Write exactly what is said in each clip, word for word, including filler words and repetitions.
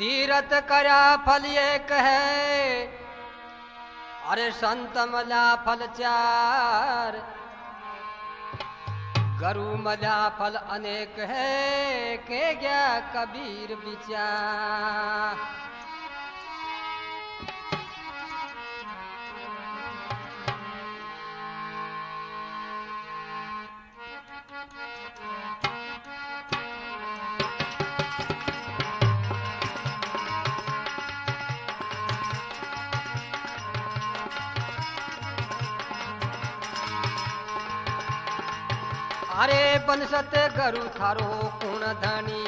तीरथ करया फल एक है, अरे संत मल्या फल चार। गुरु मल्या फल अनेक है, के गया कबीर विचार। अरे बनसत गुरु थारो कुण धनी,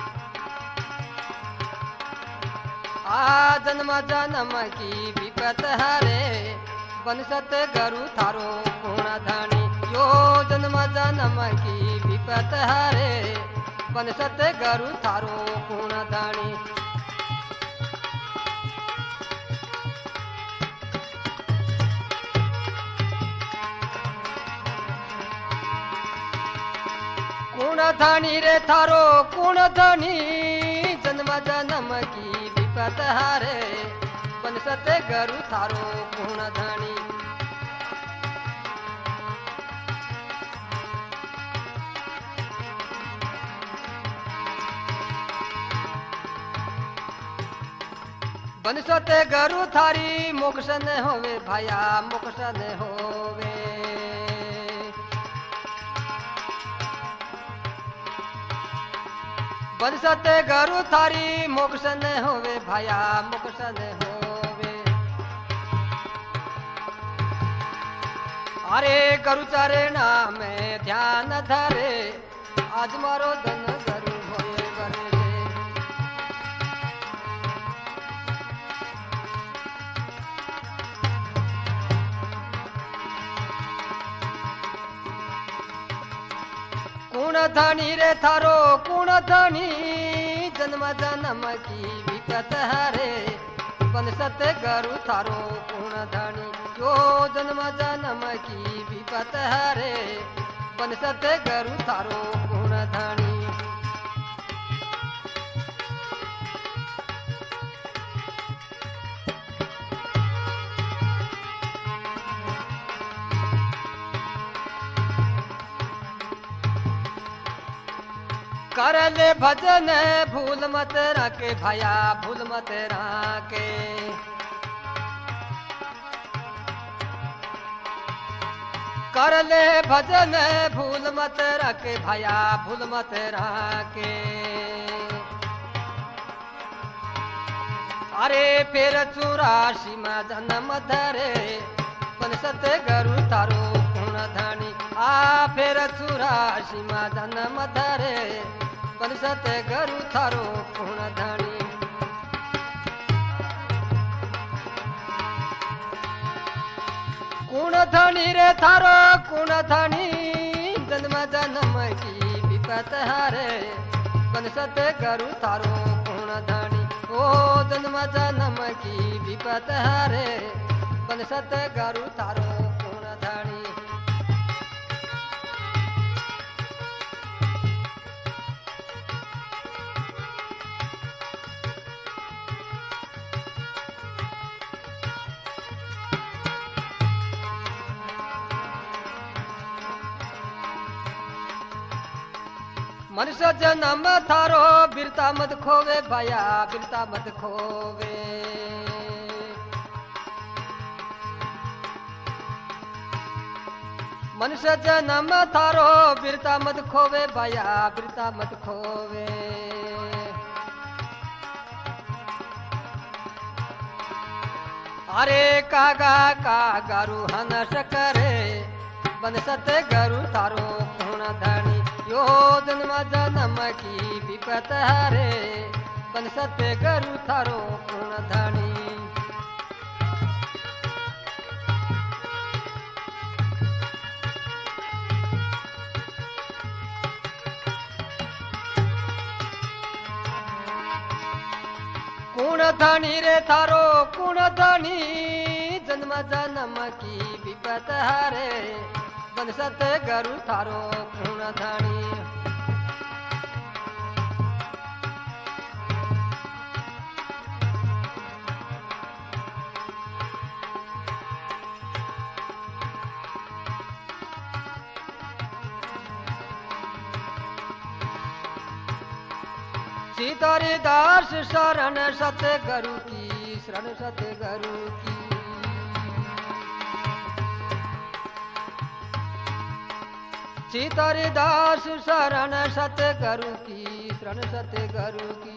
आ जन्म जन्म की विपत हरे। बनसत गुरु थारो कुण धनी, यो जन्म जन्म की विपत हरे। बनसत गुरु थारो कुण धनी। कुण धनी रे थारो कुण धनी, जन्म जन्म की विपत हारे। बनसत गुरु थारो कुण धनी। बनसत गुरु थारी मोक्ष न होवे भया, मोक्ष न होवे। बनसत गुरु थारी मोक्ष न होवे भया, मोक्ष न होवे। अरे गुरु चरणा में ध्यान धरे, आज मारो धन गुरु होए करे। कुण धनी रे थारो कुण धनी, जन्म जन्म की विपत हरे। बनसत गुरु थारो कुण धनी, यो जन्म जन्म की विपत हरे। बनसत गुरु थारो कुण धनी। कर ले भजन भूल मत राके भया, भूल मत राके। कर ले भजन भूल मत राके भया, भूल मत राके। अरे फिर चौरासी में जन्म धरे। बनसत गुरु थारो कुण धनी, आ फिर चौरासी में जन्म धरे। बनसत गुरु थारो कुण धनी। कुण धनी रे थारो कुण धनी, जन्म जन्म की विपत हारे। बनसत गुरु थारो कुण धनी, ओ जन्म जन्म की विपत हारे। बनसत गुरु थारो कुण धनी। मनुष्य जन्म थारो बिरता मत खोवे भया, बिरता मत खोवे। मनुष्य जन्म थारो बिरता मत खोवे भया, बिरता मत खोवे। अरे कागा कागा रूहनस करे। बनसत गुरु थारो कुण धनी, यो जन्म जन्म की विपत हरे। बनसत गुरु थारो कुण धनी। कुण धनी रे थारो कुण धनी, जन्म जन्म की विपत हरे। बनसत गुरु थारो कुण धनी। सीतारी दास शरण सत्य गुरु की शरण सत्य गुरु की सीतारी दास शरण सत्य गुरु की शरण सत्य गुरु की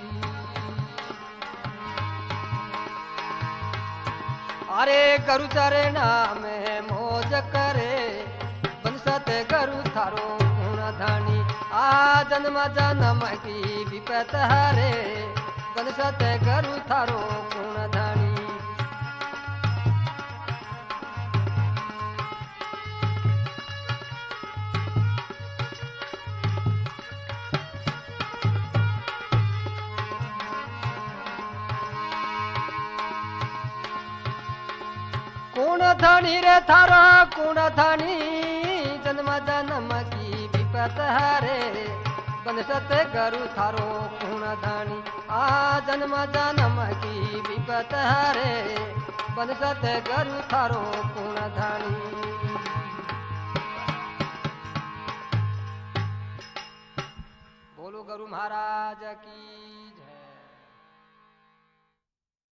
अरे गुरु चरणा में मौज करे बन सत्य गुरु थारो गुण धानी आ जन्म जन्म की विपत हरे बन सत्य गुरु थारो गुण धानी कुण धनी रे थारा कुण धनी जन्म जन्म की विपत हरे बन सत्य गुरु थारो कुण धनी आ जन्म जन्म की विपत हरे बन सत्य गुरु थारो कुण धनी बोलो गुरु महाराज की।